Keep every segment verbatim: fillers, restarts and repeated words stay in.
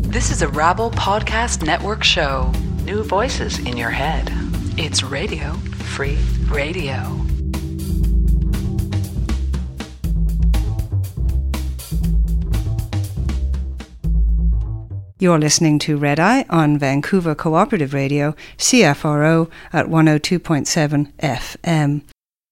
This is a Rabble Podcast Network show. New voices in your head. It's Radio Free Radio. You're listening to Red Eye on Vancouver Cooperative Radio, C F R O at one oh two point seven F M.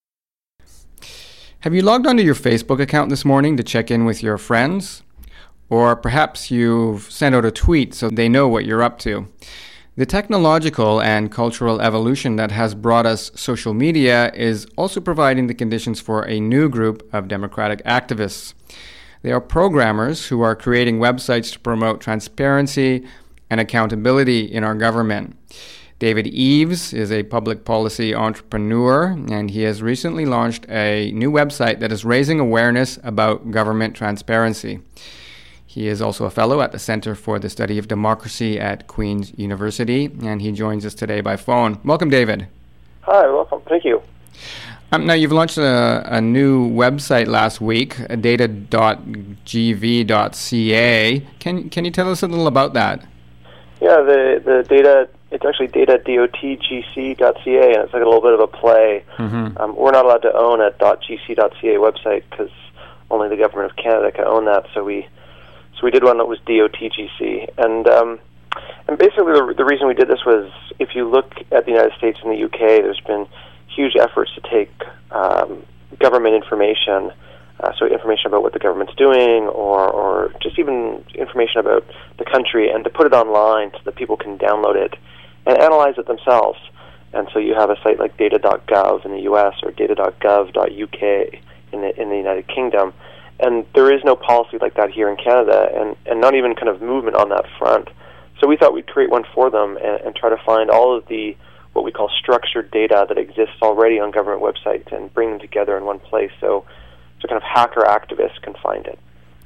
Have you logged onto your Facebook account this morning to check in with your friends? Or perhaps you've sent out a tweet so they know what you're up to. The technological and cultural evolution that has brought us social media is also providing the conditions for a new group of democratic activists. They are programmers who are creating websites to promote transparency and accountability in our government. David Eves is a public policy entrepreneur, and he has recently launched a new website that is raising awareness about government transparency. He is also a fellow at the Center for the Study of Democracy at Queen's University, and he joins us today by phone. Welcome, David. Hi, welcome. Thank you. Um, now, you've launched a, a new website last week, data dot g v dot c a. Can can you tell us a little about that? Yeah, the the data, it's actually data dot g c dot c a, and it's like a little bit of a play. Mm-hmm. Um, we're not allowed to own a .gc dot c a website because only the government of Canada can own that, so we so we did one that was .dotgc. And um, and basically the, the reason we did this was, if you look at the United States and the U K, there's been huge efforts to take um, government information, uh, so information about what the government's doing, or, or just even information about the country, and to put it online so that people can download it and analyze it themselves. And so you have a site like data dot gov in the U S or data dot gov dot U K in the, in the United Kingdom. And there is no policy like that here in Canada, and, and not even kind of movement on that front. So we thought we'd create one for them and, and try to find all of the what we call structured data that exists already on government websites and bring them together in one place so so kind of hacker activists can find it.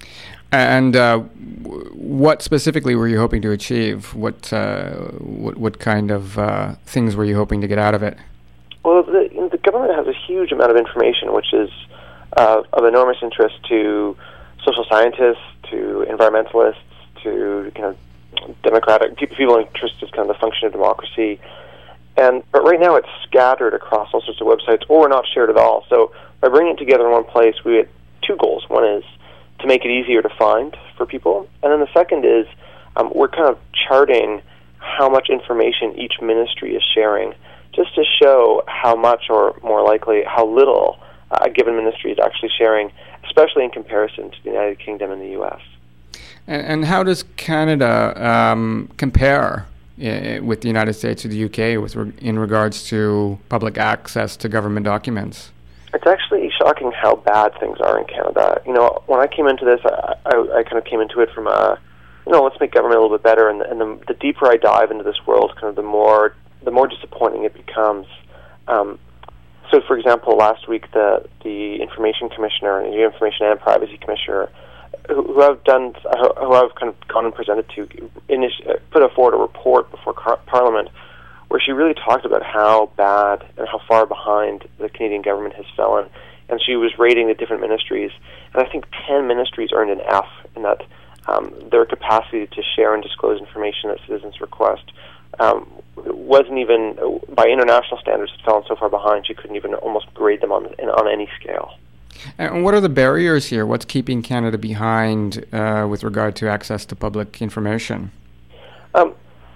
And uh, what specifically were you hoping to achieve? What uh, what, what kind of uh, things were you hoping to get out of it? Well, the, the government has a huge amount of information, which is uh, of enormous interest to social scientists, to environmentalists, to kind of democratic people, people interested in kind of the function of democracy. And but right now it's scattered across all sorts of websites, or not shared at all. So by bringing it together in one place, we had two goals. One is to make it easier to find for people, and then the second is um, we're kind of charting how much information each ministry is sharing, just to show how much, or more likely, how little uh, a given ministry is actually sharing, especially in comparison to the United Kingdom and the U S. And, and how does Canada um, compare with the United States or the U K with re- in regards to public access to government documents? It's actually shocking how bad things are in Canada. You know, when I came into this, I, I, I kind of came into it from a, you know, let's make government a little bit better. And, the, and the, the deeper I dive into this world, kind of the more the more disappointing it becomes. Um, so, for example, last week the the Information Commissioner and the Information and Privacy Commissioner, who I've done, who I've kind of gone and presented to, initi- put forward a report before car- Parliament, where she really talked about how bad and how far behind the Canadian government has fallen, and she was rating the different ministries, and I think ten ministries earned an F in that um, their capacity to share and disclose information that citizens request um, wasn't even, by international standards, had fallen so far behind she couldn't even almost grade them on on any scale. And what are the barriers here? What's keeping Canada behind uh, with regard to access to public information? Um,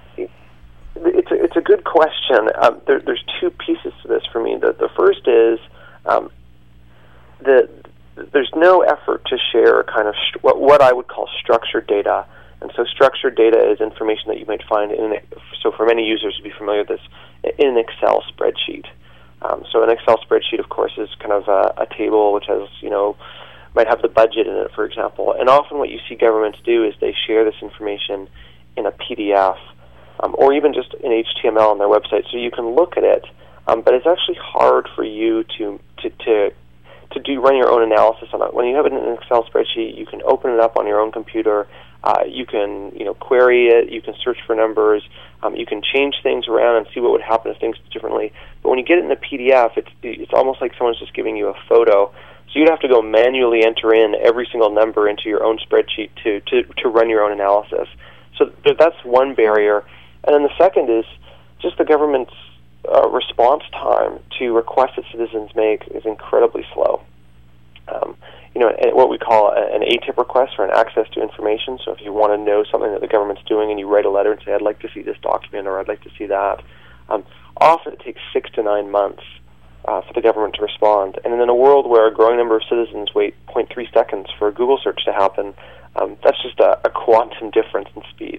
it's a, it's a good question. Um, there, there's two pieces to this for me. The, the first is um, the there's no effort to share kind of st- what, what I would call structured data. And so structured data is information that you might find in an, so for many users to be familiar with this, in an Excel spreadsheet. Um, so an Excel spreadsheet, of course, is kind of a, a table which has, you know, might have the budget in it, for example. And often what you see governments do is they share this information in a P D F um, or even just in H T M L on their website, so you can look at it. Um, but it's actually hard for you to to to to do run your own analysis on it. When you have it in an Excel spreadsheet, you can open it up on your own computer. Uh, you can, you know, query it. You can search for numbers. Um, you can change things around and see what would happen if things did differently. But when you get it in a P D F, it's it's almost like someone's just giving you a photo. So you'd have to go manually enter in every single number into your own spreadsheet to to, to run your own analysis. So th- that's one barrier. And then the second is just the government's uh, response time to requests that citizens make is incredibly slow. Um, you know, what we call an A T I P request, or an access to information. So if you want to know something that the government's doing and you write a letter and say, I'd like to see this document or I'd like to see that, um, often it takes six to nine months uh, for the government to respond. And in a world where a growing number of citizens wait zero point three seconds for a Google search to happen, um, that's just a, a quantum difference in speed.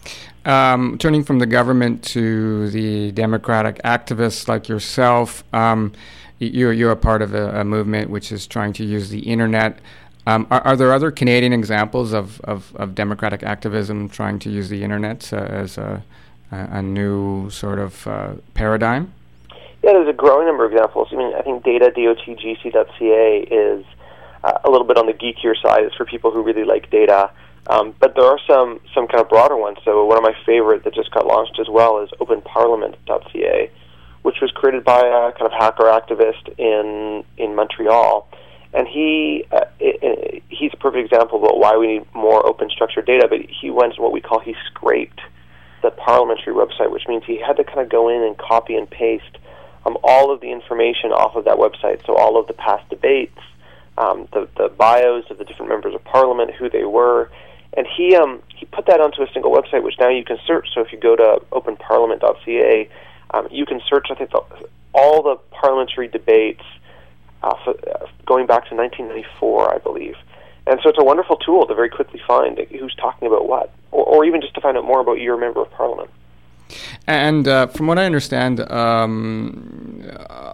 Um, turning from the government to the democratic activists like yourself, um, you're, you're a part of a, a movement which is trying to use the internet. Um, are, are there other Canadian examples of, of, of democratic activism trying to use the internet uh, as a, a new sort of uh, paradigm? Yeah, there's a growing number of examples. I mean, I think data dot g c dot c a is uh, a little bit on the geekier side. It's for people who really like data. Um, but there are some, some kind of broader ones. So one of my favorite that just got launched as well is open parliament dot c a, which was created by a kind of hacker activist in in Montreal. And he uh, it, it, he's a perfect example about why we need more open structured data. But he went to what we call, he scraped the parliamentary website, which means he had to kind of go in and copy and paste um, all of the information off of that website. So all of the past debates, um, the, the bios of the different members of parliament, who they were. And he um, he put that onto a single website, which now you can search. So if you go to open parliament dot c a, um, you can search, I think, the, all the parliamentary debates uh, for, uh, going back to nineteen ninety-four, I believe. And so it's a wonderful tool to very quickly find who's talking about what, or, or even just to find out more about your member of parliament. And uh, from what I understand, um,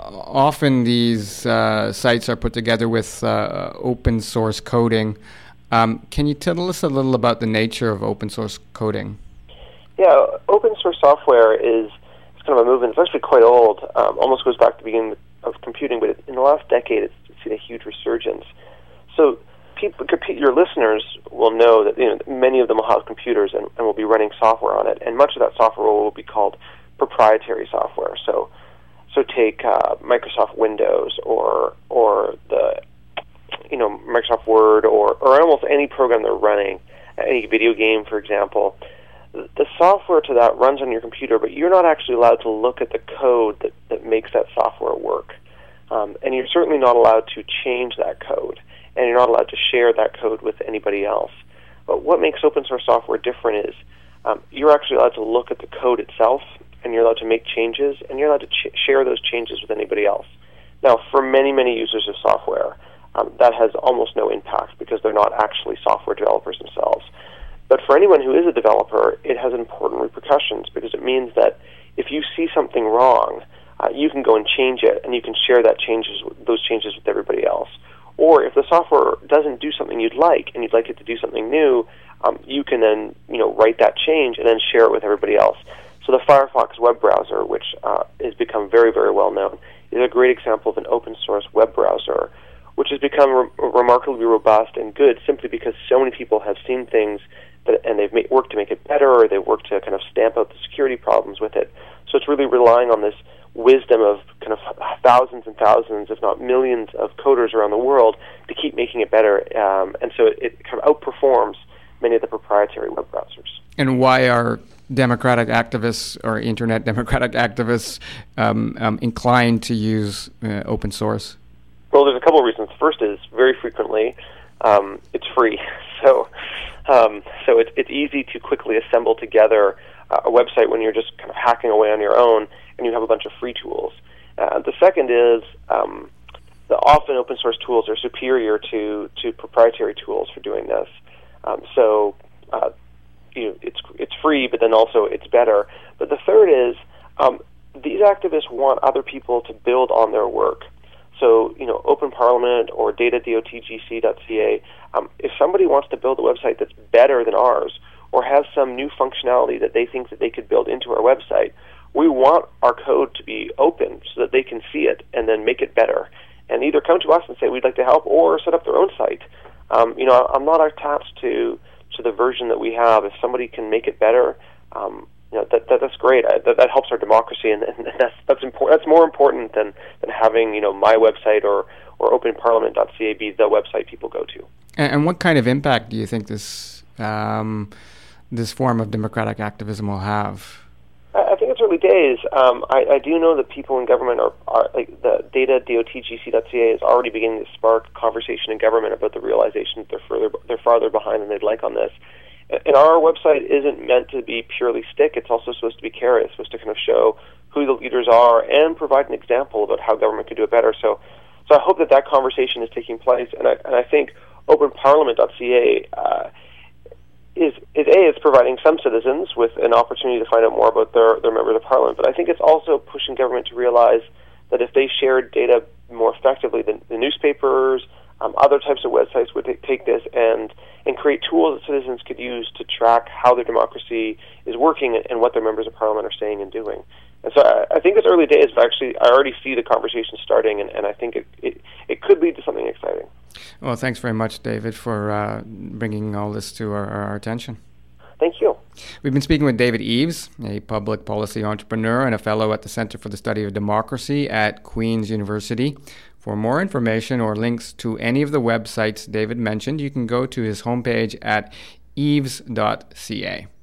often these uh, sites are put together with uh, open source coding. Um, can you tell us a little about the nature of open source coding? Yeah, open source software is it's kind of a movement. It's actually quite old. Um, almost goes back to the beginning of computing, but in the last decade, it's seen a huge resurgence. So, people, your listeners will know that, you know, many of them will have computers and, and will be running software on it, and much of that software will be called proprietary software. So, so take uh, Microsoft Windows or or the you know, Microsoft Word, or, or almost any program they're running, any video game, for example. The software to that runs on your computer, but you're not actually allowed to look at the code that, that makes that software work. Um, and you're certainly not allowed to change that code, and you're not allowed to share that code with anybody else. But what makes open source software different is um, you're actually allowed to look at the code itself, and you're allowed to make changes, and you're allowed to ch- share those changes with anybody else. Now, for many, many users of software, Um, that has almost no impact because they're not actually software developers themselves. But for anyone who is a developer, it has important repercussions because it means that if you see something wrong, uh, you can go and change it, and you can share that changes, those changes with everybody else. Or if the software doesn't do something you'd like, and you'd like it to do something new, um, you can then, you know, write that change and then share it with everybody else. So the Firefox web browser, which uh, has become very, very well known, is a great example of an open source web browser, which has become re- remarkably robust and good simply because so many people have seen things that, and they've made, worked to make it better, or they've worked to kind of stamp out the security problems with it. So it's really relying on this wisdom of kind of thousands and thousands, if not millions, of coders around the world to keep making it better. Um, and so it, it kind of outperforms many of the proprietary web browsers. And why are democratic activists or internet democratic activists um, um, inclined to use uh, open source? Well, there's a couple of reasons. First is very frequently um, it's free, so um, so it's it's easy to quickly assemble together uh, a website when you're just kind of hacking away on your own, and you have a bunch of free tools. Uh, the second is um, the often open source tools are superior to, to proprietary tools for doing this. Um, so uh, you know, it's it's free, but then also it's better. But the third is um, these activists want other people to build on their work. So, you know, Open Parliament or data dot g c dot c a, um, if somebody wants to build a website that's better than ours or has some new functionality that they think that they could build into our website, we want our code to be open so that they can see it and then make it better and either come to us and say we'd like to help or set up their own site. Um, you know, I'm not attached to, to the version that we have. If somebody can make it better, um, you know, that, that that's great. I, that, that helps our democracy, and, and that's that's important. That's more important than, than having, you know, my website or, or open parliament dot c a be the website people go to. And, and what kind of impact do you think this um, this form of democratic activism will have? I think it's early days. Um, I, I do know that people in government are, are like the data dot g c dot c a is already beginning to spark conversation in government about the realization that they're further they're farther behind than they'd like on this. And our website isn't meant to be purely stick. It's also supposed to be carrot. It's supposed to kind of show who the leaders are and provide an example about how government could do it better. So, so I hope that that conversation is taking place. And I and I think open parliament dot c a uh, is is a it's providing some citizens with an opportunity to find out more about their their members of parliament. But I think it's also pushing government to realize that if they shared data more effectively, the, the newspapers, um, other types of websites would t- take this and and create tools that citizens could use to track how their democracy is working and, and what their members of parliament are saying and doing. And so I, I think it's early days, but actually I already see the conversation starting, and, and I think it, it, it could lead to something exciting. Well, thanks very much, David, for uh, bringing all this to our, our attention. Thank you. We've been speaking with David Eves, a public policy entrepreneur and a fellow at the Center for the Study of Democracy at Queen's University. For more information or links to any of the websites David mentioned, you can go to his homepage at eves dot c a.